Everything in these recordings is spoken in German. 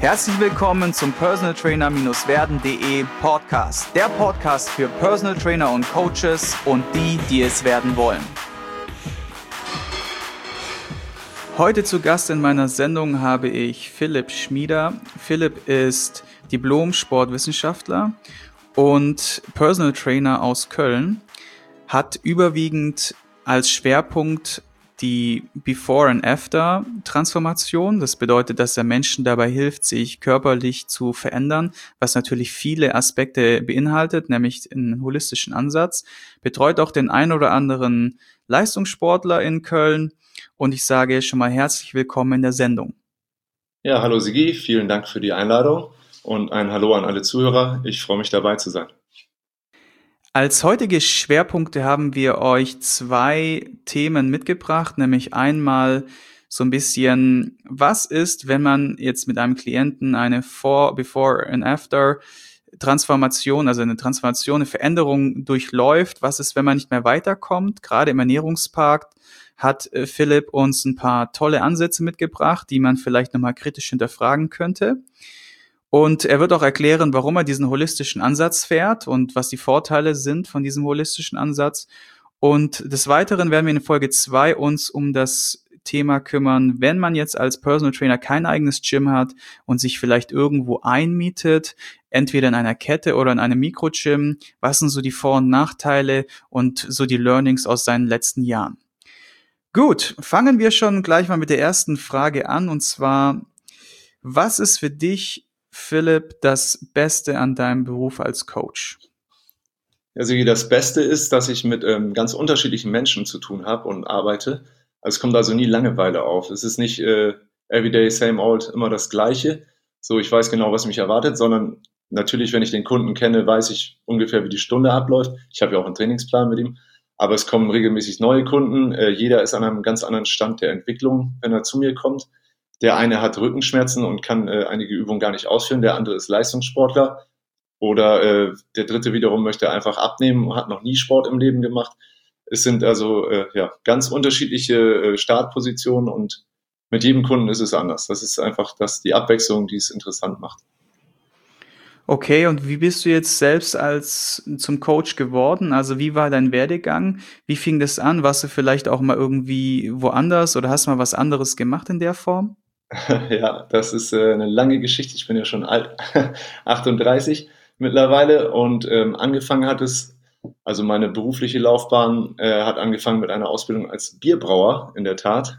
Herzlich willkommen zum Personal Trainer-werden.de Podcast. Der Podcast für Personal Trainer und Coaches und die, die es werden wollen. Heute zu Gast in meiner Sendung habe ich Philipp Schmieder. Philipp ist Diplom-Sportwissenschaftler und Personal Trainer aus Köln, hat überwiegend als Schwerpunkt die Before- and After-Transformation. Das bedeutet, dass er Menschen dabei hilft, sich körperlich zu verändern, was natürlich viele Aspekte beinhaltet, nämlich einen holistischen Ansatz. Betreut auch den ein oder anderen Leistungssportler in Köln. Und ich sage schon mal herzlich willkommen in der Sendung. Ja, hallo Sigi, vielen Dank für die Einladung und ein Hallo an alle Zuhörer. Ich freue mich dabei zu sein. Als heutige Schwerpunkte haben wir euch 2 Themen mitgebracht, nämlich einmal so ein bisschen, was ist, wenn man jetzt mit einem Klienten eine Before and After Transformation, also eine Transformation, eine Veränderung durchläuft, was ist, wenn man nicht mehr weiterkommt. Gerade im Ernährungspakt hat Philipp uns ein paar tolle Ansätze mitgebracht, die man vielleicht nochmal kritisch hinterfragen könnte. Und er wird auch erklären, warum er diesen holistischen Ansatz fährt und was die Vorteile sind von diesem holistischen Ansatz. Und des Weiteren werden wir in Folge 2 uns um das Thema kümmern, wenn man jetzt als Personal Trainer kein eigenes Gym hat und sich vielleicht irgendwo einmietet, entweder in einer Kette oder in einem Mikrogym. Was sind so die Vor- und Nachteile und so die Learnings aus seinen letzten Jahren? Gut, fangen wir schon gleich mal mit der ersten Frage an, und zwar, was ist für dich, Philipp, das Beste an deinem Beruf als Coach? Ja, Sigi, das Beste ist, dass ich mit ganz unterschiedlichen Menschen zu tun habe und arbeite. Also es kommt also nie Langeweile auf. Es ist nicht everyday, same old, immer das Gleiche. So, ich weiß genau, was mich erwartet, sondern natürlich, wenn ich den Kunden kenne, weiß ich ungefähr, wie die Stunde abläuft. Ich habe ja auch einen Trainingsplan mit ihm. Aber es kommen regelmäßig neue Kunden. Jeder ist an einem ganz anderen Stand der Entwicklung, wenn er zu mir kommt. Der eine hat Rückenschmerzen und kann einige Übungen gar nicht ausführen. Der andere ist Leistungssportler. Oder der dritte wiederum möchte einfach abnehmen und hat noch nie Sport im Leben gemacht. Es sind also ganz unterschiedliche Startpositionen und mit jedem Kunden ist es anders. Das ist einfach die Abwechslung, die es interessant macht. Okay, und wie bist du jetzt selbst zum Coach geworden? Also wie war dein Werdegang? Wie fing das an? Warst du vielleicht auch mal irgendwie woanders oder hast mal was anderes gemacht in der Form? Ja, das ist eine lange Geschichte. Ich bin ja schon alt, 38 mittlerweile und angefangen hat es, also meine berufliche Laufbahn hat angefangen mit einer Ausbildung als Bierbrauer, in der Tat.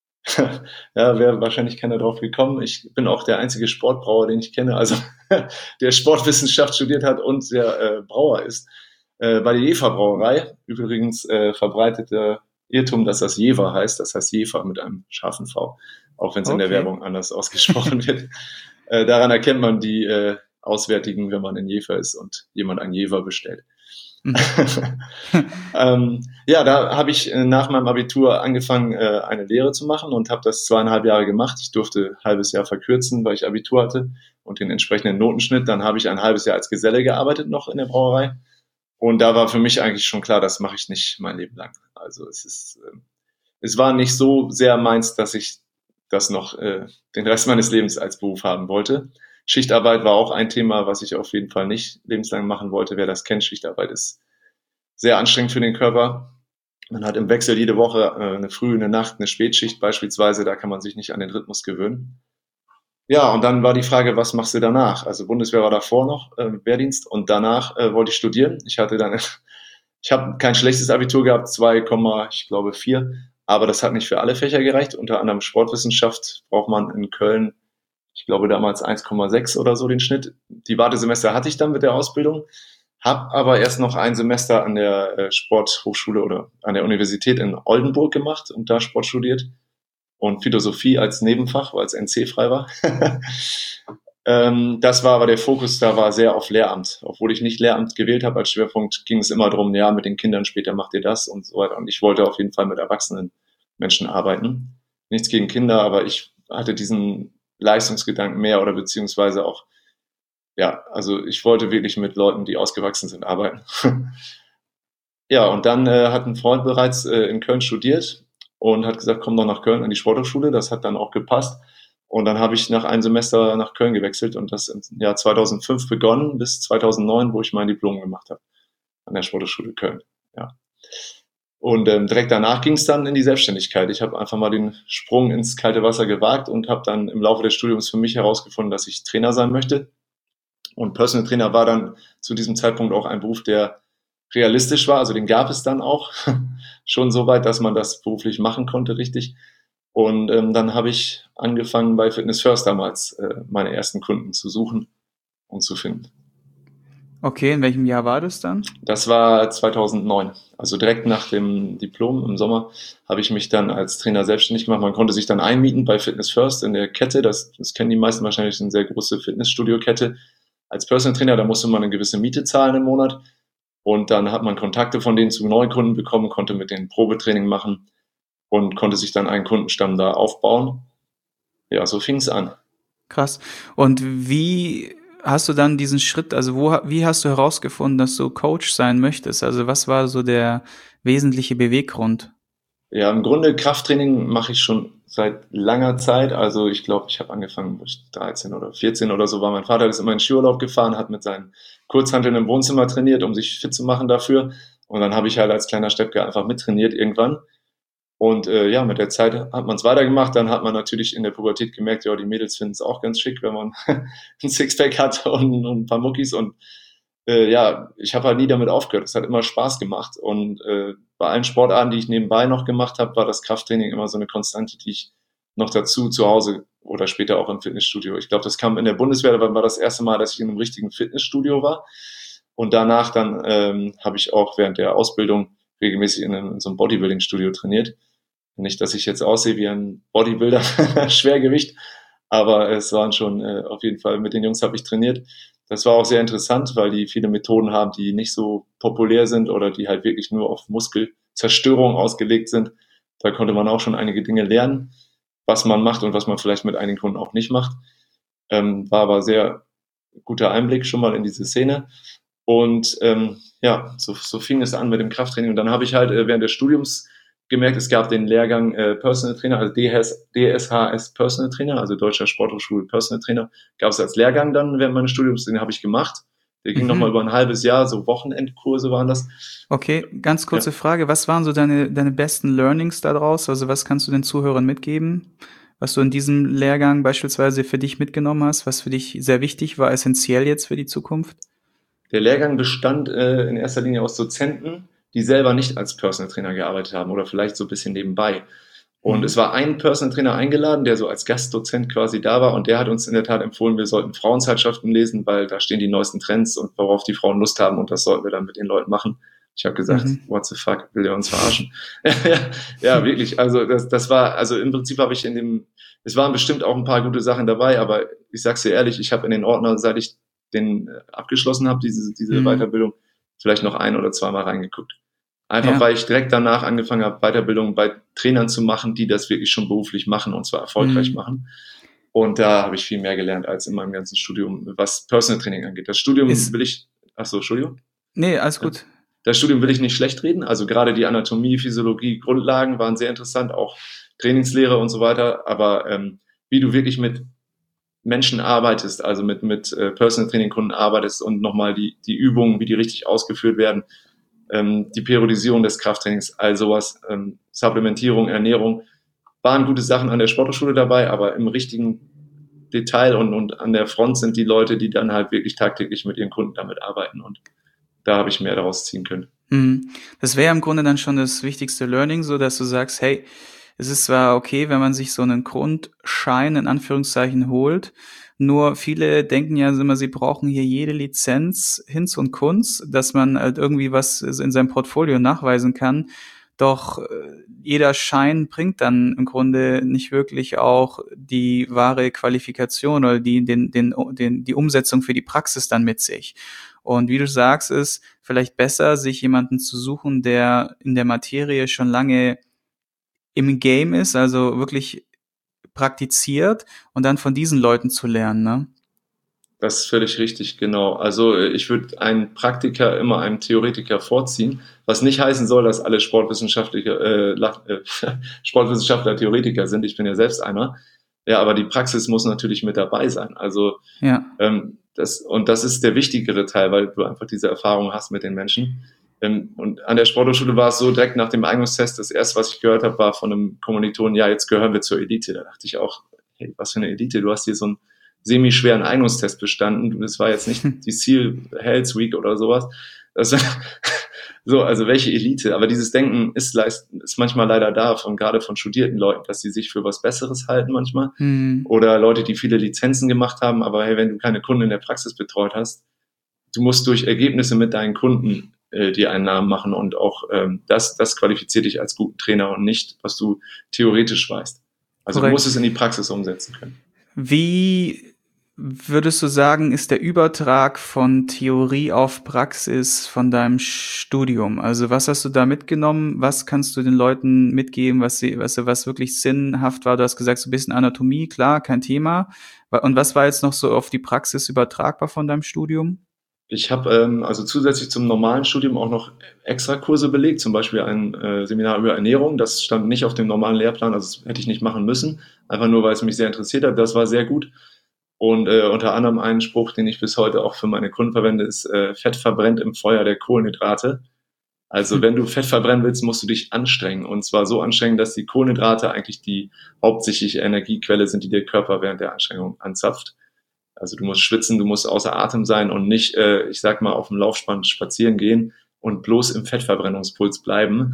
Ja, wäre wahrscheinlich keiner drauf gekommen. Ich bin auch der einzige Sportbrauer, den ich kenne, also der Sportwissenschaft studiert hat und der Brauer ist. Bei der Jever Brauerei, übrigens verbreiteter Irrtum, dass das Jever heißt, das heißt Jever mit einem scharfen V, auch wenn es in der Okay. Werbung anders ausgesprochen wird. Daran erkennt man die Auswärtigen, wenn man in Jever ist und jemand ein Jever bestellt. Mhm. Ja, da habe ich nach meinem Abitur angefangen, eine Lehre zu machen und habe das 2,5 Jahre gemacht. Ich durfte ein halbes Jahr verkürzen, weil ich Abitur hatte und den entsprechenden Notenschnitt. Dann habe ich ein halbes Jahr als Geselle gearbeitet noch in der Brauerei. Und da war für mich eigentlich schon klar, das mache ich nicht mein Leben lang. Also es war nicht so sehr meins, dass ich das noch den Rest meines Lebens als Beruf haben wollte. Schichtarbeit war auch ein Thema, was ich auf jeden Fall nicht lebenslang machen wollte. Wer das kennt, Schichtarbeit ist sehr anstrengend für den Körper. Man hat im Wechsel jede Woche eine Früh, eine Nacht, eine Spätschicht beispielsweise. Da kann man sich nicht an den Rhythmus gewöhnen. Ja, und dann war die Frage, was machst du danach? Also Bundeswehr war davor noch, Wehrdienst, und danach wollte ich studieren. Ich habe kein schlechtes Abitur gehabt, 2, ich glaube 4, aber das hat nicht für alle Fächer gereicht. Unter anderem Sportwissenschaft braucht man in Köln, ich glaube damals 1,6 oder so den Schnitt. Die Wartesemester hatte ich dann mit der Ausbildung, habe aber erst noch ein Semester an der Sporthochschule oder an der Universität in Oldenburg gemacht und da Sport studiert und Philosophie als Nebenfach, weil es NC frei war. Das war aber der Fokus, da war sehr auf Lehramt. Obwohl ich nicht Lehramt gewählt habe als Schwerpunkt, ging es immer darum, ja, mit den Kindern später macht ihr das und so weiter. Und ich wollte auf jeden Fall mit erwachsenen Menschen arbeiten. Nichts gegen Kinder, aber ich hatte diesen Leistungsgedanken mehr oder beziehungsweise auch, ja, also ich wollte wirklich mit Leuten, die ausgewachsen sind, arbeiten. Ja, und dann hat ein Freund bereits in Köln studiert und hat gesagt, komm doch nach Köln an die Sporthochschule. Das hat dann auch gepasst. Und dann habe ich nach einem Semester nach Köln gewechselt und das im Jahr 2005 begonnen bis 2009, wo ich mein Diplom gemacht habe an der Sporthochschule Köln. Ja. Und direkt danach ging es dann in die Selbstständigkeit. Ich habe einfach mal den Sprung ins kalte Wasser gewagt und habe dann im Laufe des Studiums für mich herausgefunden, dass ich Trainer sein möchte. Und Personal Trainer war dann zu diesem Zeitpunkt auch ein Beruf, der realistisch war. Also den gab es dann auch schon so weit, dass man das beruflich machen konnte, richtig. Und dann habe ich angefangen bei Fitness First damals meine ersten Kunden zu suchen und zu finden. Okay, in welchem Jahr war das dann? Das war 2009. Also direkt nach dem Diplom im Sommer habe ich mich dann als Trainer selbstständig gemacht. Man konnte sich dann einmieten bei Fitness First in der Kette. Das kennen die meisten wahrscheinlich, das ist eine sehr große Fitnessstudio-Kette. Als Personal Trainer, da musste man eine gewisse Miete zahlen im Monat. Und dann hat man Kontakte von denen zu neuen Kunden bekommen, konnte mit denen Probetraining machen und konnte sich dann einen Kundenstamm da aufbauen. Ja, so fing es an. Krass. Und wie hast du dann diesen Schritt, also wie hast du herausgefunden, dass du Coach sein möchtest? Also was war so der wesentliche Beweggrund? Ja, im Grunde Krafttraining mache ich schon seit langer Zeit. Also ich glaube, ich habe angefangen, wo ich 13 oder 14 oder so war. Mein Vater ist immer in Skiurlaub gefahren, hat mit seinen Kurzhanteln im Wohnzimmer trainiert, um sich fit zu machen dafür. Und dann habe ich halt als kleiner Steppke einfach mittrainiert irgendwann. Und ja, mit der Zeit hat man es weitergemacht. Dann hat man natürlich in der Pubertät gemerkt, ja, die Mädels finden es auch ganz schick, wenn man ein Sixpack hat und ein paar Muckis. Und ja, ich habe halt nie damit aufgehört. Es hat immer Spaß gemacht. Und bei allen Sportarten, die ich nebenbei noch gemacht habe, war das Krafttraining immer so eine Konstante, die ich noch dazu zu Hause oder später auch im Fitnessstudio. Ich glaube, das kam in der Bundeswehr, da war das erste Mal, dass ich in einem richtigen Fitnessstudio war. Und danach dann habe ich auch während der Ausbildung regelmäßig in so einem Bodybuilding-Studio trainiert. Nicht, dass ich jetzt aussehe wie ein Bodybuilder, Schwergewicht, aber es waren schon auf jeden Fall, mit den Jungs habe ich trainiert. Das war auch sehr interessant, weil die viele Methoden haben, die nicht so populär sind oder die halt wirklich nur auf Muskelzerstörung ausgelegt sind. Da konnte man auch schon einige Dinge lernen, was man macht und was man vielleicht mit einigen Kunden auch nicht macht. War aber sehr guter Einblick schon mal in diese Szene. Und ja, so fing es an mit dem Krafttraining. Und dann habe ich halt während des Studiums gemerkt, es gab den Lehrgang Personal Trainer, also DSHS Personal Trainer, also Deutscher Sporthochschule Personal Trainer, gab es als Lehrgang dann während meines Studiums, den habe ich gemacht. Der ging nochmal über ein halbes Jahr, so Wochenendkurse waren das. Okay, ganz Ja. kurze Frage. Was waren so deine besten Learnings daraus? Also was kannst du den Zuhörern mitgeben, was du in diesem Lehrgang beispielsweise für dich mitgenommen hast, was für dich sehr wichtig war, essentiell jetzt für die Zukunft? Der Lehrgang bestand in erster Linie aus Dozenten, die selber nicht als Personal Trainer gearbeitet haben oder vielleicht so ein bisschen nebenbei. Und es Mhm. war ein Personal Trainer eingeladen, der so als Gastdozent quasi da war und der hat uns in der Tat empfohlen, wir sollten Frauenzeitschriften lesen, weil da stehen die neuesten Trends und worauf die Frauen Lust haben und das sollten wir dann mit den Leuten machen. Ich habe gesagt, Mhm. what the fuck, will der uns verarschen? Ja, ja, wirklich. Also das war, also im Prinzip habe ich es waren bestimmt auch ein paar gute Sachen dabei, aber ich sag's dir ehrlich, ich habe in den Ordner, seit ich den abgeschlossen habe, diese Mhm. Weiterbildung, vielleicht noch ein oder zweimal reingeguckt. Einfach Ja. weil ich direkt danach angefangen habe, Weiterbildung bei Trainern zu machen, die das wirklich schon beruflich machen und zwar erfolgreich Mhm. machen. Und da habe ich viel mehr gelernt als in meinem ganzen Studium, was Personal Training angeht. Das Studium Ist, will ich, ach so, Entschuldigung. nee, alles Ja. gut. Das Studium will ich nicht schlecht reden. Also gerade die Anatomie, Physiologie, Grundlagen waren sehr interessant, auch Trainingslehre und so weiter. Aber wie du wirklich mit Menschen arbeitest, also mit Personal Training Kunden arbeitest und nochmal die Übungen, wie die richtig ausgeführt werden, die Periodisierung des Krafttrainings, all sowas, Supplementierung, Ernährung, waren gute Sachen an der Sporthochschule dabei, aber im richtigen Detail und an der Front sind die Leute, die dann halt wirklich tagtäglich mit ihren Kunden damit arbeiten und da habe ich mehr daraus ziehen können. Mhm. Das wäre im Grunde dann schon das wichtigste Learning, so dass du sagst, hey, es ist zwar okay, wenn man sich so einen Grundschein in Anführungszeichen holt, nur viele denken ja immer, sie brauchen hier jede Lizenz, Hinz und Kunz, dass man halt irgendwie was in seinem Portfolio nachweisen kann. Doch jeder Schein bringt dann im Grunde nicht wirklich auch die wahre Qualifikation oder die Umsetzung für die Praxis dann mit sich. Und wie du sagst, ist vielleicht besser, sich jemanden zu suchen, der in der Materie schon lange im Game ist, also wirklich praktiziert und dann von diesen Leuten zu lernen, ne? Das ist völlig richtig, genau. Also ich würde einen Praktiker immer einem Theoretiker vorziehen, was nicht heißen soll, dass alle Sportwissenschaftler Theoretiker sind. Ich bin ja selbst einer. Ja, aber die Praxis muss natürlich mit dabei sein. Also Ja. das ist der wichtigere Teil, weil du einfach diese Erfahrung hast mit den Menschen. Und an der Sporthochschule war es so, direkt nach dem Eignungstest, das erste, was ich gehört habe, war von einem Kommilitonen, ja, jetzt gehören wir zur Elite. Da dachte ich auch, hey, was für eine Elite? Du hast hier so einen semi-schweren Eignungstest bestanden. Das war jetzt nicht die Seal Health Week oder sowas. Das, so, also welche Elite? Aber dieses Denken ist manchmal leider da, gerade von studierten Leuten, dass sie sich für was Besseres halten manchmal. Hm. Oder Leute, die viele Lizenzen gemacht haben, aber hey, wenn du keine Kunden in der Praxis betreut hast, du musst durch Ergebnisse mit deinen Kunden dir einen Namen machen und auch das qualifiziert dich als guten Trainer und nicht, was du theoretisch weißt. Also du musst Korrekt. es in die Praxis umsetzen können. Wie würdest du sagen, ist der Übertrag von Theorie auf Praxis von deinem Studium? Also was hast du da mitgenommen? Was kannst du den Leuten mitgeben, was wirklich sinnhaft war? Du hast gesagt, so ein bisschen Anatomie, klar, kein Thema. Und was war jetzt noch so auf die Praxis übertragbar von deinem Studium? Ich habe also zusätzlich zum normalen Studium auch noch Extrakurse belegt, zum Beispiel ein Seminar über Ernährung. Das stand nicht auf dem normalen Lehrplan, also das hätte ich nicht machen müssen, einfach nur, weil es mich sehr interessiert hat. Das war sehr gut. Und unter anderem ein Spruch, den ich bis heute auch für meine Kunden verwende, ist Fett verbrennt im Feuer der Kohlenhydrate. Also wenn du Fett verbrennen willst, musst du dich anstrengen. Und zwar so anstrengen, dass die Kohlenhydrate eigentlich die hauptsächliche Energiequelle sind, die der Körper während der Anstrengung anzapft. Also du musst schwitzen, du musst außer Atem sein und nicht, ich sag mal, auf dem Laufspann spazieren gehen und bloß im Fettverbrennungspuls bleiben,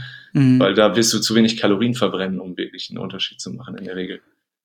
weil Mhm. da wirst du zu wenig Kalorien verbrennen, um wirklich einen Unterschied zu machen in der Regel.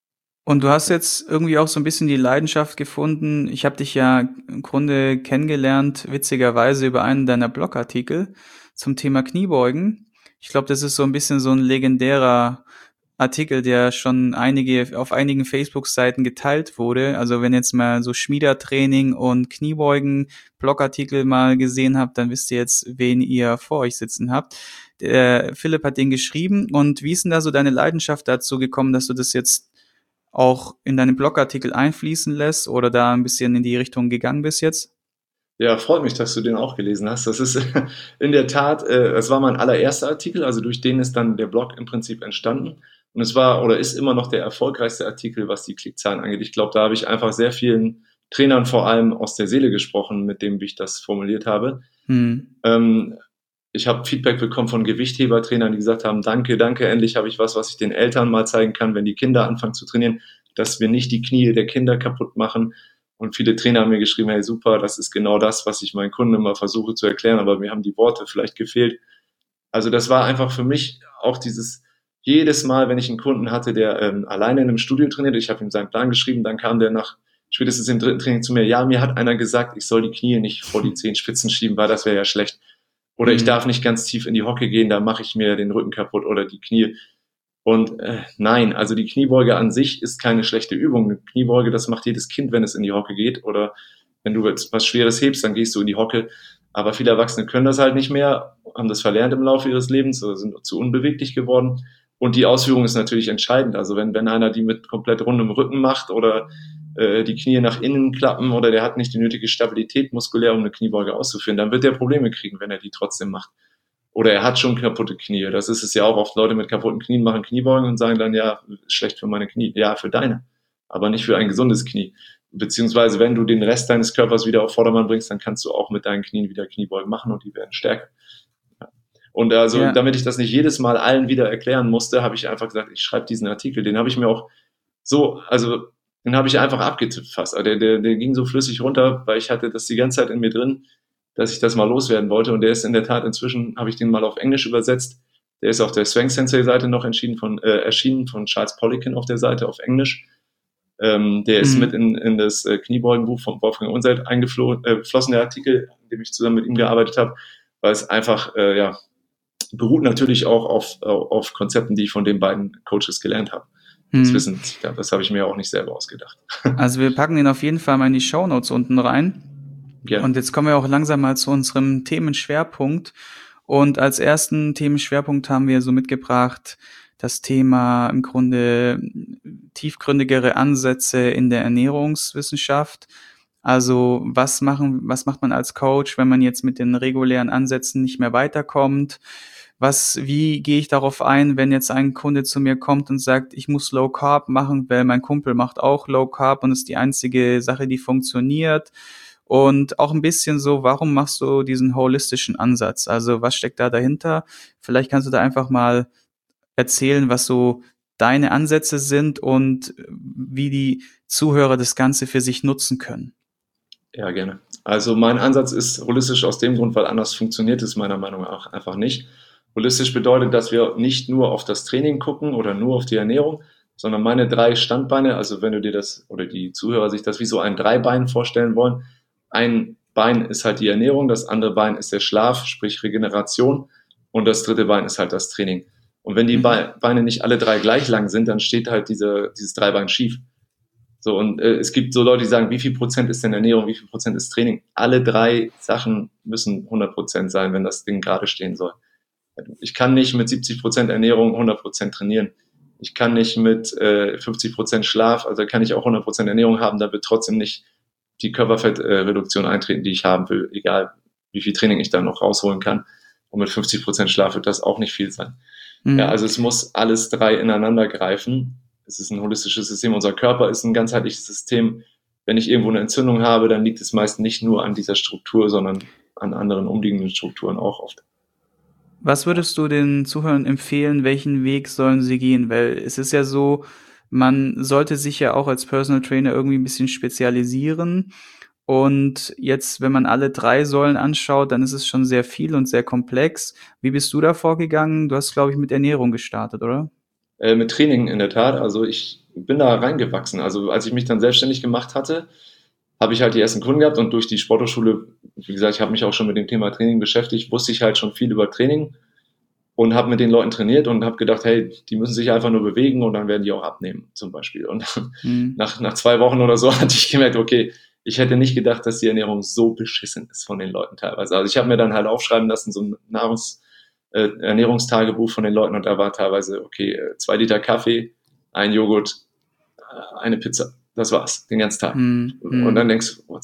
Und du hast jetzt irgendwie auch so ein bisschen die Leidenschaft gefunden. Ich habe dich ja im Grunde kennengelernt, witzigerweise über einen deiner Blogartikel zum Thema Kniebeugen. Ich glaube, das ist so ein bisschen so ein legendärer Artikel, der schon auf einigen Facebook-Seiten geteilt wurde. Also wenn jetzt mal so Schmiedertraining und Kniebeugen Blogartikel mal gesehen habt, dann wisst ihr jetzt, wen ihr vor euch sitzen habt. Der Philipp hat den geschrieben. Und wie ist denn da so deine Leidenschaft dazu gekommen, dass du das jetzt auch in deinen Blogartikel einfließen lässt oder da ein bisschen in die Richtung gegangen bist jetzt? Ja, freut mich, dass du den auch gelesen hast. Das ist in der Tat, das war mein allererster Artikel, also durch den ist dann der Blog im Prinzip entstanden. Und es war oder ist immer noch der erfolgreichste Artikel, was die Klickzahlen angeht. Ich glaube, da habe ich einfach sehr vielen Trainern vor allem aus der Seele gesprochen, mit dem, wie ich das formuliert habe. Hm. Ähm, Ich habe Feedback bekommen von Gewichthebertrainern, die gesagt haben, danke, danke, endlich habe ich was ich den Eltern mal zeigen kann, wenn die Kinder anfangen zu trainieren, dass wir nicht die Knie der Kinder kaputt machen. Und viele Trainer haben mir geschrieben, hey super, das ist genau das, was ich meinen Kunden immer versuche zu erklären, aber mir haben die Worte vielleicht gefehlt. Also das war einfach für mich auch dieses, jedes Mal, wenn ich einen Kunden hatte, der alleine in einem Studio trainiert, ich habe ihm seinen Plan geschrieben, dann kam der nach spätestens im dritten Training zu mir, ja, mir hat einer gesagt, ich soll die Knie nicht vor die Zehenspitzen schieben, weil das wäre ja schlecht. Oder ich darf Hm. nicht ganz tief in die Hocke gehen, da mache ich mir den Rücken kaputt oder die Knie. Und nein, also die Kniebeuge an sich ist keine schlechte Übung. Eine Kniebeuge, das macht jedes Kind, wenn es in die Hocke geht. Oder wenn du jetzt was Schweres hebst, dann gehst du in die Hocke. Aber viele Erwachsene können das halt nicht mehr, haben das verlernt im Laufe ihres Lebens oder sind zu unbeweglich geworden. Und die Ausführung ist natürlich entscheidend. Also wenn einer die mit komplett rundem Rücken macht oder die Knie nach innen klappen oder der hat nicht die nötige Stabilität muskulär, um eine Kniebeuge auszuführen, dann wird der Probleme kriegen, wenn er die trotzdem macht. Oder er hat schon kaputte Knie. Das ist es ja auch oft. Leute mit kaputten Knien machen Kniebeugen und sagen dann, ja, schlecht für meine Knie. Ja, für deine, aber nicht für ein gesundes Knie. Beziehungsweise, wenn du den Rest deines Körpers wieder auf Vordermann bringst, dann kannst du auch mit deinen Knien wieder Kniebeugen machen und die werden stärker. Ja. Und also, Ja. damit ich das nicht jedes Mal allen wieder erklären musste, habe ich einfach gesagt, ich schreibe diesen Artikel. Den habe ich mir auch so, also den habe ich einfach abgetippt fast. Also der ging so flüssig runter, weil ich hatte das die ganze Zeit in mir drin, dass ich das mal loswerden wollte. Und der ist in der Tat, inzwischen habe ich den mal auf Englisch übersetzt. Der ist auf der Swank Sensei Seite noch erschienen von Charles Poliquin auf der Seite auf Englisch. Der ist mit Hm. in das Kniebeugenbuch von Wolfgang Unselt eingeflossen, der Artikel, an dem ich zusammen mit ihm gearbeitet habe, weil es einfach, ja, beruht natürlich auch auf Konzepten, die ich von den beiden Coaches gelernt habe. Das Hm. wissen Sie, das habe ich mir auch nicht selber ausgedacht. Also wir packen den auf jeden Fall mal in die Shownotes unten rein. Gerne. Und jetzt kommen wir auch langsam mal zu unserem Themenschwerpunkt. Und als ersten Themenschwerpunkt haben wir so mitgebracht das Thema im Grunde tiefgründigere Ansätze in der Ernährungswissenschaft. Also was macht man als Coach, wenn man jetzt mit den regulären Ansätzen nicht mehr weiterkommt? Wie gehe ich darauf ein, wenn jetzt ein Kunde zu mir kommt und sagt, ich muss Low Carb machen, weil mein Kumpel macht auch Low Carb und ist die einzige Sache, die funktioniert. Und auch ein bisschen so, warum machst du diesen holistischen Ansatz? Also was steckt da dahinter? Vielleicht kannst du da einfach mal erzählen, was so deine Ansätze sind und wie die Zuhörer das Ganze für sich nutzen können. Ja, gerne. Also mein Ansatz ist holistisch aus dem Grund, weil anders funktioniert es meiner Meinung nach einfach nicht. Holistisch bedeutet, dass wir nicht nur auf das Training gucken oder nur auf die Ernährung, sondern meine 3 Standbeine, also wenn du dir das oder die Zuhörer sich das wie so ein Dreibein vorstellen wollen, ein Bein ist halt die Ernährung, das andere Bein ist der Schlaf, sprich Regeneration, und das dritte Bein ist halt das Training. Und wenn die Beine nicht alle 3 gleich lang sind, dann steht halt dieses Dreibein schief. So, und es gibt so Leute, die sagen, wie viel Prozent ist denn Ernährung, wie viel Prozent ist Training? Alle 3 Sachen müssen 100% sein, wenn das Ding gerade stehen soll. Ich kann nicht mit 70% Ernährung 100% trainieren. Ich kann nicht mit 50% Schlaf, also kann ich auch 100% Ernährung haben, da wird trotzdem nicht die Körperfettreduktion eintreten, die ich haben will, egal wie viel Training ich da noch rausholen kann. Und mit 50% Schlaf wird das auch nicht viel sein. Ja, also es muss alles 3 ineinander greifen. Es ist ein holistisches System. Unser Körper ist ein ganzheitliches System. Wenn ich irgendwo eine Entzündung habe, dann liegt es meist nicht nur an dieser Struktur, sondern an anderen umliegenden Strukturen auch oft. Was würdest du den Zuhörern empfehlen, welchen Weg sollen sie gehen? Weil es ist ja so, man sollte sich ja auch als Personal Trainer irgendwie ein bisschen spezialisieren. Und jetzt, wenn man alle 3 Säulen anschaut, dann ist es schon sehr viel und sehr komplex. Wie bist du da vorgegangen? Du hast, glaube ich, mit Ernährung gestartet, oder? Mit Training in der Tat. Also ich bin da reingewachsen. Also als ich mich dann selbstständig gemacht hatte, habe ich halt die ersten Kunden gehabt, und durch die Sporthochschule, wie gesagt, ich habe mich auch schon mit dem Thema Training beschäftigt, wusste ich halt schon viel über Training und habe mit den Leuten trainiert und habe gedacht, hey, die müssen sich einfach nur bewegen und dann werden die auch abnehmen, zum Beispiel. Und nach 2 Wochen oder so hatte ich gemerkt, okay, ich hätte nicht gedacht, dass die Ernährung so beschissen ist von den Leuten teilweise. Also ich habe mir dann halt aufschreiben lassen, so ein Ernährungstagebuch von den Leuten, und da war teilweise, okay, 2 Liter Kaffee, ein Joghurt, eine Pizza. Das war's, den ganzen Tag. Und dann denkst du,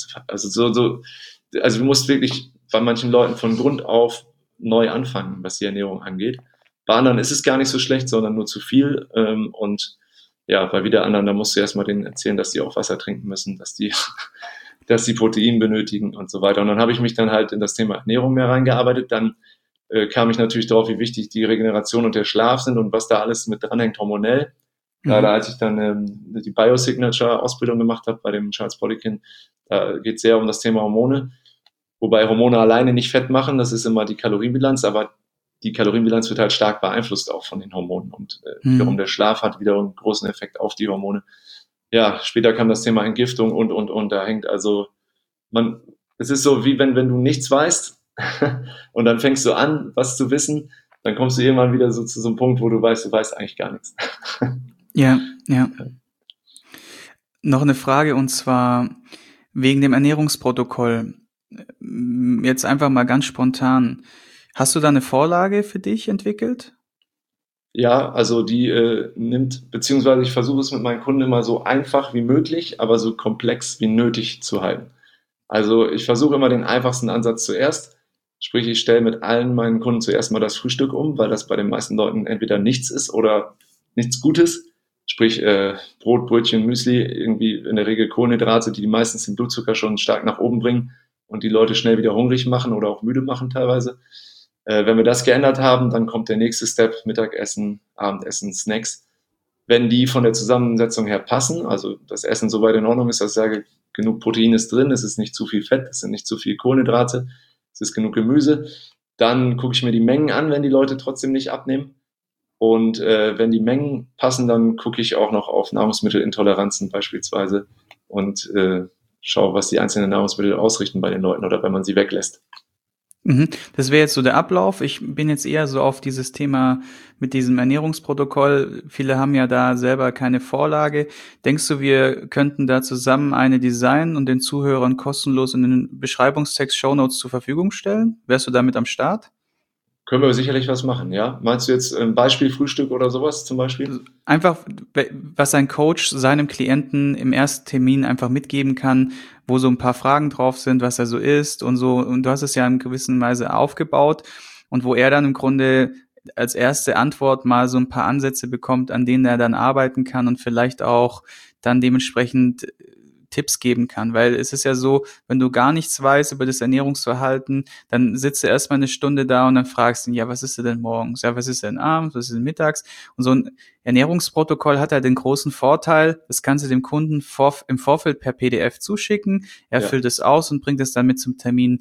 also du musst wirklich bei manchen Leuten von Grund auf neu anfangen, was die Ernährung angeht. Bei anderen ist es gar nicht so schlecht, sondern nur zu viel. Und ja, bei wieder anderen, da musst du erstmal denen erzählen, dass die auch Wasser trinken müssen, dass die Protein benötigen und so weiter. Und dann habe ich mich dann halt in das Thema Ernährung mehr reingearbeitet. Dann kam ich natürlich darauf, wie wichtig die Regeneration und der Schlaf sind und was da alles mit dranhängt hormonell. Gerade als ich dann die Biosignature-Ausbildung gemacht habe bei dem Charles Poliquin, da geht es sehr um das Thema Hormone. Wobei Hormone alleine nicht fett machen, das ist immer die Kalorienbilanz, aber die Kalorienbilanz wird halt stark beeinflusst auch von den Hormonen. Und wiederum der Schlaf hat wiederum einen großen Effekt auf die Hormone. Ja, später kam das Thema Entgiftung und da hängt also, es ist so, wie wenn du nichts weißt und dann fängst du an, was zu wissen, dann kommst du irgendwann wieder so zu so einem Punkt, wo du weißt eigentlich gar nichts. Ja. Noch eine Frage, und zwar wegen dem Ernährungsprotokoll. Jetzt einfach mal ganz spontan. Hast du da eine Vorlage für dich entwickelt? Ja, also die beziehungsweise ich versuche es mit meinen Kunden immer so einfach wie möglich, aber so komplex wie nötig zu halten. Also ich versuche immer den einfachsten Ansatz zuerst. Sprich, ich stelle mit allen meinen Kunden zuerst mal das Frühstück um, weil das bei den meisten Leuten entweder nichts ist oder nichts Gutes. Sprich, Brot, Brötchen, Müsli, irgendwie in der Regel Kohlenhydrate, die meistens den Blutzucker schon stark nach oben bringen und die Leute schnell wieder hungrig machen oder auch müde machen teilweise. Wenn wir das geändert haben, dann kommt der nächste Step, Mittagessen, Abendessen, Snacks. Wenn die von der Zusammensetzung her passen, also das Essen soweit in Ordnung ist, dass ich sage, genug Protein ist drin, es ist nicht zu viel Fett, es sind nicht zu viel Kohlenhydrate, es ist genug Gemüse, dann gucke ich mir die Mengen an, wenn die Leute trotzdem nicht abnehmen. Und wenn die Mengen passen, dann gucke ich auch noch auf Nahrungsmittelintoleranzen beispielsweise und schaue, was die einzelnen Nahrungsmittel ausrichten bei den Leuten oder wenn man sie weglässt. Das wäre jetzt so der Ablauf. Ich bin jetzt eher so auf dieses Thema mit diesem Ernährungsprotokoll. Viele haben ja da selber keine Vorlage. Denkst du, wir könnten da zusammen eine designen und den Zuhörern kostenlos in den Beschreibungstext Shownotes zur Verfügung stellen? Wärst du damit am Start? Können wir sicherlich was machen, ja? Meinst du jetzt ein Beispiel Frühstück oder sowas zum Beispiel? Einfach, was ein Coach seinem Klienten im ersten Termin einfach mitgeben kann, wo so ein paar Fragen drauf sind, was er so isst und so. Und du hast es ja in gewisser Weise aufgebaut. und wo er dann im Grunde als erste Antwort mal so ein paar Ansätze bekommt, an denen er dann arbeiten kann und vielleicht auch dann dementsprechend Tipps geben kann, weil es ist ja so, wenn du gar nichts weißt über das Ernährungsverhalten, dann sitzt du erstmal eine Stunde da und dann fragst du ihn, ja, was ist denn morgens? Ja, was ist denn abends? Was ist denn mittags? Und so ein Ernährungsprotokoll hat halt den großen Vorteil, das kannst du dem Kunden im Vorfeld per PDF zuschicken, er Ja. füllt es aus und bringt es dann mit zum Termin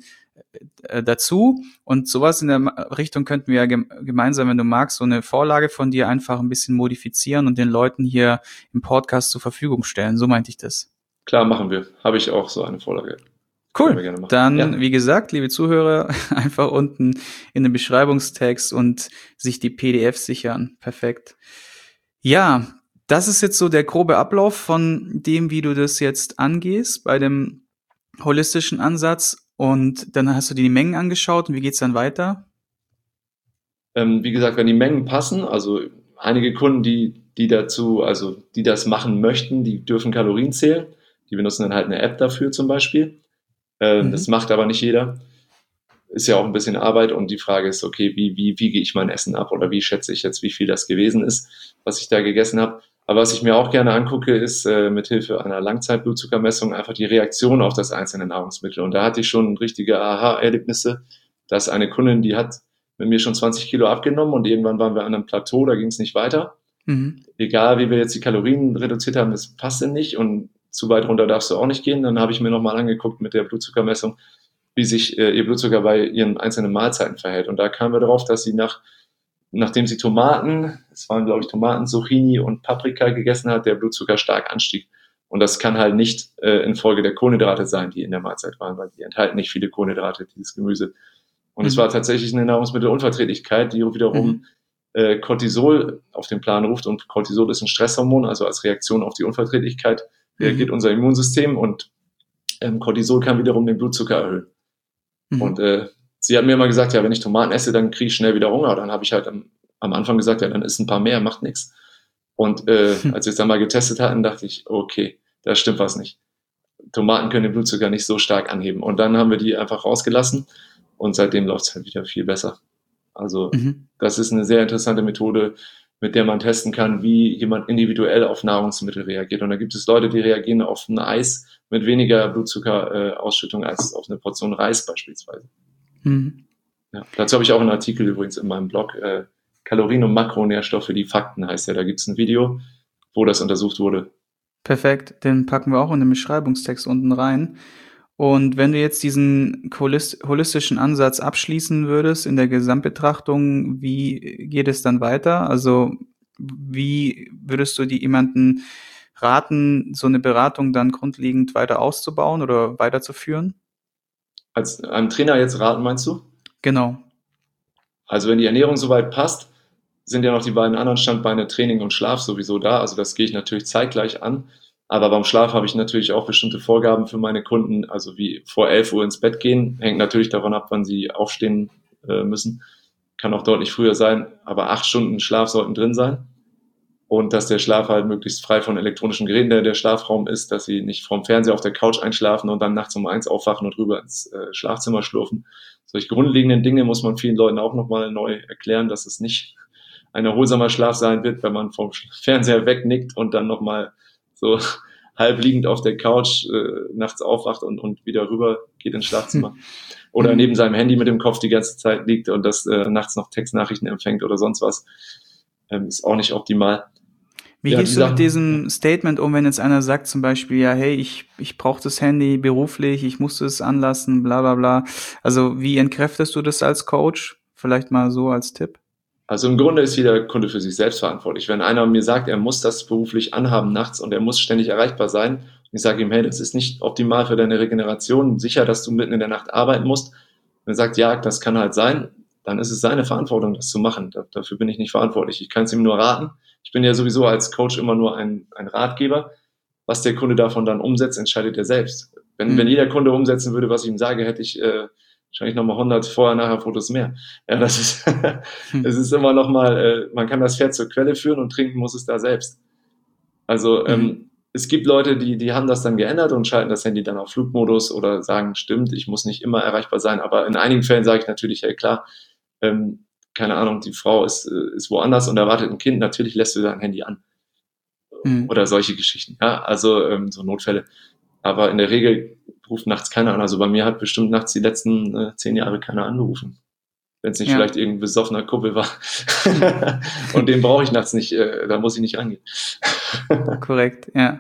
dazu. Und sowas in der Richtung könnten wir ja gemeinsam, wenn du magst, so eine Vorlage von dir einfach ein bisschen modifizieren und den Leuten hier im Podcast zur Verfügung stellen. So meinte ich das. Klar, machen wir. Habe ich auch so eine Vorlage. Können wir Cool. gerne machen. Dann, Ja. wie gesagt, liebe Zuhörer, einfach unten in den Beschreibungstext und sich die PDF sichern. Perfekt. Ja, das ist jetzt so der grobe Ablauf von dem, wie du das jetzt angehst bei dem holistischen Ansatz. Und dann hast du dir die Mengen angeschaut und wie geht's dann weiter? Wie gesagt, wenn die Mengen passen, also einige Kunden, die das machen möchten, die dürfen Kalorien zählen. Die benutzen dann halt eine App dafür zum Beispiel. Das Mhm. macht aber nicht jeder. Ist ja auch ein bisschen Arbeit und die Frage ist, okay, wie wiege ich mein Essen ab oder wie schätze ich jetzt, wie viel das gewesen ist, was ich da gegessen habe. Aber was ich mir auch gerne angucke, ist mit Hilfe einer Langzeitblutzuckermessung einfach die Reaktion auf das einzelne Nahrungsmittel. Und da hatte ich schon richtige Aha-Erlebnisse, dass eine Kundin, die hat mit mir schon 20 Kilo abgenommen und irgendwann waren wir an einem Plateau, da ging es nicht weiter. Mhm. Egal, wie wir jetzt die Kalorien reduziert haben, das passte nicht und zu weit runter darfst du auch nicht gehen. Dann habe ich mir nochmal angeguckt mit der Blutzuckermessung, wie sich ihr Blutzucker bei ihren einzelnen Mahlzeiten verhält. Und da kamen wir darauf, dass sie nachdem sie Tomaten, es waren glaube ich Tomaten, Zucchini und Paprika gegessen hat, der Blutzucker stark anstieg. Und das kann halt nicht infolge der Kohlenhydrate sein, die in der Mahlzeit waren, weil die enthalten nicht viele Kohlenhydrate, dieses Gemüse. Und es war Mhm. tatsächlich eine Nahrungsmittelunverträglichkeit, die wiederum Mhm. Cortisol auf den Plan ruft. Und Cortisol ist ein Stresshormon, also als Reaktion auf die Unverträglichkeit reagiert Mhm. unser Immunsystem und Cortisol kann wiederum den Blutzucker erhöhen. Und Mhm. sie hat mir immer gesagt, ja, wenn ich Tomaten esse, dann kriege ich schnell wieder Hunger. Dann habe ich halt am Anfang gesagt, ja, dann isst ein paar mehr, macht nichts. Und als wir es dann mal getestet hatten, dachte ich, okay, da stimmt was nicht. Tomaten können den Blutzucker nicht so stark anheben. Und dann haben wir die einfach rausgelassen und seitdem läuft es halt wieder viel besser. Also Mhm. das ist eine sehr interessante Methode, mit der man testen kann, wie jemand individuell auf Nahrungsmittel reagiert. Und da gibt es Leute, die reagieren auf ein Eis mit weniger Blutzuckerausschüttung als auf eine Portion Reis beispielsweise. Mhm. Ja, dazu habe ich auch einen Artikel übrigens in meinem Blog. Kalorien und Makronährstoffe, die Fakten heißt ja. Da gibt es ein Video, wo das untersucht wurde. Perfekt, den packen wir auch in den Beschreibungstext unten rein. Und wenn du jetzt diesen holistischen Ansatz abschließen würdest in der Gesamtbetrachtung, wie geht es dann weiter? Also wie würdest du jemanden raten, so eine Beratung dann grundlegend weiter auszubauen oder weiterzuführen? Als einem Trainer jetzt raten, meinst du? Genau. Also wenn die Ernährung soweit passt, sind ja noch die beiden anderen Standbeine Training und Schlaf sowieso da. Also das gehe ich natürlich zeitgleich an. Aber beim Schlaf habe ich natürlich auch bestimmte Vorgaben für meine Kunden. Also wie vor 11 Uhr ins Bett gehen, hängt natürlich davon ab, wann sie aufstehen müssen. Kann auch deutlich früher sein, aber 8 Stunden Schlaf sollten drin sein. Und dass der Schlaf halt möglichst frei von elektronischen Geräten der Schlafraum ist, dass sie nicht vorm Fernseher auf der Couch einschlafen und dann nachts um 1 aufwachen und rüber ins Schlafzimmer schlurfen. Solche grundlegenden Dinge muss man vielen Leuten auch nochmal neu erklären, dass es nicht ein erholsamer Schlaf sein wird, wenn man vom Fernseher wegnickt und dann nochmal so halb liegend auf der Couch nachts aufwacht und wieder rüber geht ins Schlafzimmer. Oder neben Mhm. seinem Handy mit dem Kopf die ganze Zeit liegt und das nachts noch Textnachrichten empfängt oder sonst was. Ist auch nicht optimal. Wie Ja, die gehst du mit Sachen, ja. diesem Statement um, wenn jetzt einer sagt zum Beispiel, ja, hey, ich brauche das Handy beruflich, ich muss es anlassen, bla bla bla. Also wie entkräftest du das als Coach? Vielleicht mal so als Tipp. Also im Grunde ist jeder Kunde für sich selbst verantwortlich. Wenn einer mir sagt, er muss das beruflich anhaben nachts und er muss ständig erreichbar sein, ich sage ihm, hey, das ist nicht optimal für deine Regeneration, sicher, dass du mitten in der Nacht arbeiten musst. Und er sagt, ja, das kann halt sein, dann ist es seine Verantwortung, das zu machen. Dafür bin ich nicht verantwortlich. Ich kann es ihm nur raten. Ich bin ja sowieso als Coach immer nur ein Ratgeber. Was der Kunde davon dann umsetzt, entscheidet er selbst. Wenn Mhm. jeder Kunde umsetzen würde, was ich ihm sage, hätte ich wahrscheinlich nochmal 100 Vorher-Nachher-Fotos mehr. Ja, das ist, es Hm. ist immer nochmal, man kann das Pferd zur Quelle führen und trinken muss es da selbst. Also Mhm. es gibt Leute, die haben das dann geändert und schalten das Handy dann auf Flugmodus oder sagen, stimmt, ich muss nicht immer erreichbar sein. Aber in einigen Fällen sage ich natürlich, hey klar, keine Ahnung, die Frau ist woanders und erwartet ein Kind, natürlich lässt du dein Handy an. Oder solche Geschichten. Ja, also so Notfälle. Aber in der Regel ruft nachts keiner an. Also bei mir hat bestimmt nachts die letzten 10 Jahre keiner angerufen. Wenn es nicht vielleicht irgendein besoffener Kumpel war. Und den brauche ich nachts nicht, da muss ich nicht rangehen. Korrekt, ja.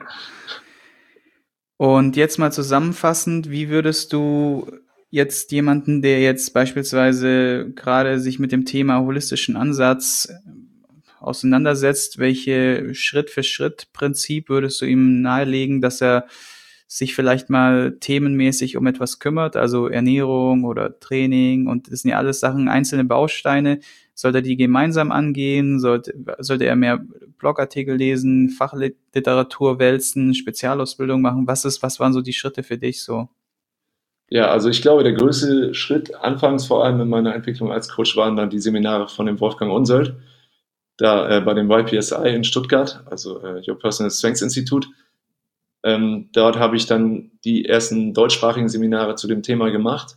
Und jetzt mal zusammenfassend, wie würdest du jetzt jemanden, der jetzt beispielsweise gerade sich mit dem Thema holistischen Ansatz auseinandersetzt, welche Schritt-für-Schritt-Prinzip würdest du ihm nahelegen, dass er sich vielleicht mal themenmäßig um etwas kümmert, also Ernährung oder Training, und das sind ja alles Sachen, einzelne Bausteine. Sollte er die gemeinsam angehen? Sollte er mehr Blogartikel lesen, Fachliteratur wälzen, Spezialausbildung machen? Was waren so die Schritte für dich so? Ja, also ich glaube, der größte Schritt anfangs vor allem in meiner Entwicklung als Coach waren dann die Seminare von dem Wolfgang Unsold, da bei dem YPSI in Stuttgart, also Your Personal Strengths Institute. Dort habe ich dann die ersten deutschsprachigen Seminare zu dem Thema gemacht.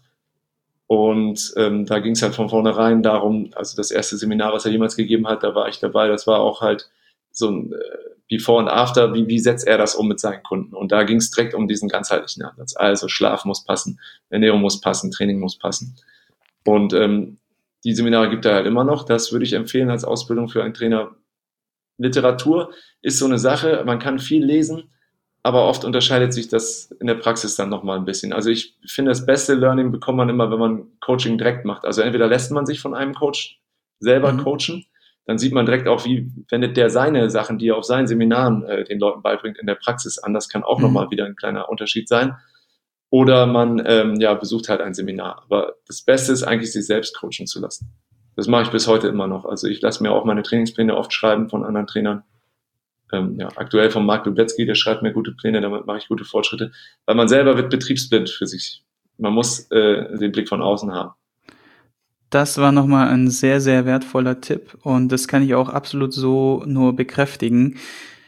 Und da ging es halt von vornherein darum, also das erste Seminar, was er jemals gegeben hat, da war ich dabei, das war auch halt so ein Before und After, wie setzt er das um mit seinen Kunden? Und da ging es direkt um diesen ganzheitlichen Ansatz. Also Schlaf muss passen, Ernährung muss passen, Training muss passen. Und die Seminare gibt er halt immer noch. Das würde ich empfehlen als Ausbildung für einen Trainer. Literatur ist so eine Sache, man kann viel lesen, aber oft unterscheidet sich das in der Praxis dann nochmal ein bisschen. Also ich finde, das beste Learning bekommt man immer, wenn man Coaching direkt macht. Also entweder lässt man sich von einem Coach selber coachen, dann sieht man direkt auch, wie wendet der seine Sachen, die er auf seinen Seminaren den Leuten beibringt, in der Praxis an. Das kann auch nochmal wieder ein kleiner Unterschied sein. Oder man besucht halt ein Seminar. Aber das Beste ist eigentlich, sich selbst coachen zu lassen. Das mache ich bis heute immer noch. Also ich lasse mir auch meine Trainingspläne oft schreiben von anderen Trainern. Aktuell von Marc Lubletzky, der schreibt mir gute Pläne, damit mache ich gute Fortschritte. Weil man selber wird betriebsblind für sich. Man muss den Blick von außen haben. Das war nochmal ein sehr, sehr wertvoller Tipp und das kann ich auch absolut so nur bekräftigen.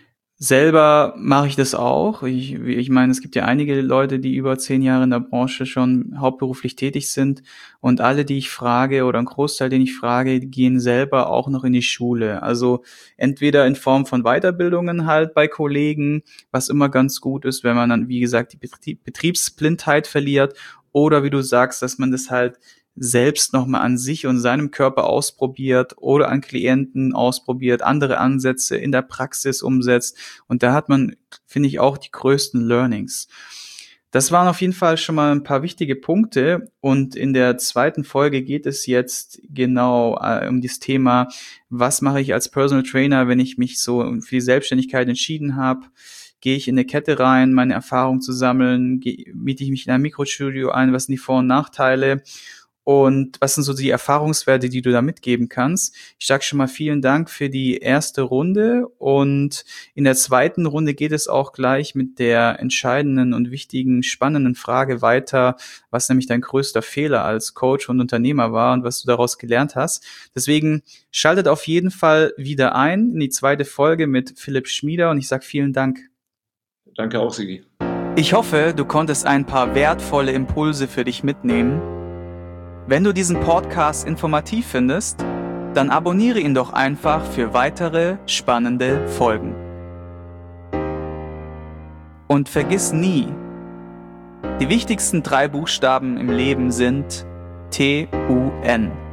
Selber mache ich das auch. Ich meine, es gibt ja einige Leute, die über 10 Jahre in der Branche schon hauptberuflich tätig sind und alle, die ich frage oder ein Großteil, den ich frage, gehen selber auch noch in die Schule. Also entweder in Form von Weiterbildungen halt bei Kollegen, was immer ganz gut ist, wenn man dann, wie gesagt, die Betriebsblindheit verliert, oder wie du sagst, dass man das halt selbst nochmal an sich und seinem Körper ausprobiert oder an Klienten ausprobiert, andere Ansätze in der Praxis umsetzt. Und da hat man, finde ich, auch die größten Learnings. Das waren auf jeden Fall schon mal ein paar wichtige Punkte. Und in der zweiten Folge geht es jetzt genau um das Thema, was mache ich als Personal Trainer, wenn ich mich so für die Selbstständigkeit entschieden habe? Gehe ich in eine Kette rein, meine Erfahrung zu sammeln? Miete ich mich in ein Mikrostudio ein? Was sind die Vor- und Nachteile? Und was sind so die Erfahrungswerte, die du da mitgeben kannst? Ich sage schon mal vielen Dank für die erste Runde. Und in der zweiten Runde geht es auch gleich mit der entscheidenden und wichtigen, spannenden Frage weiter, was nämlich dein größter Fehler als Coach und Unternehmer war und was du daraus gelernt hast. Deswegen schaltet auf jeden Fall wieder ein in die zweite Folge mit Philipp Schmieder und ich sage vielen Dank. Danke auch, Sigi. Ich hoffe, du konntest ein paar wertvolle Impulse für dich mitnehmen. Wenn du diesen Podcast informativ findest, dann abonniere ihn doch einfach für weitere spannende Folgen. Und vergiss nie, die wichtigsten 3 Buchstaben im Leben sind TUN.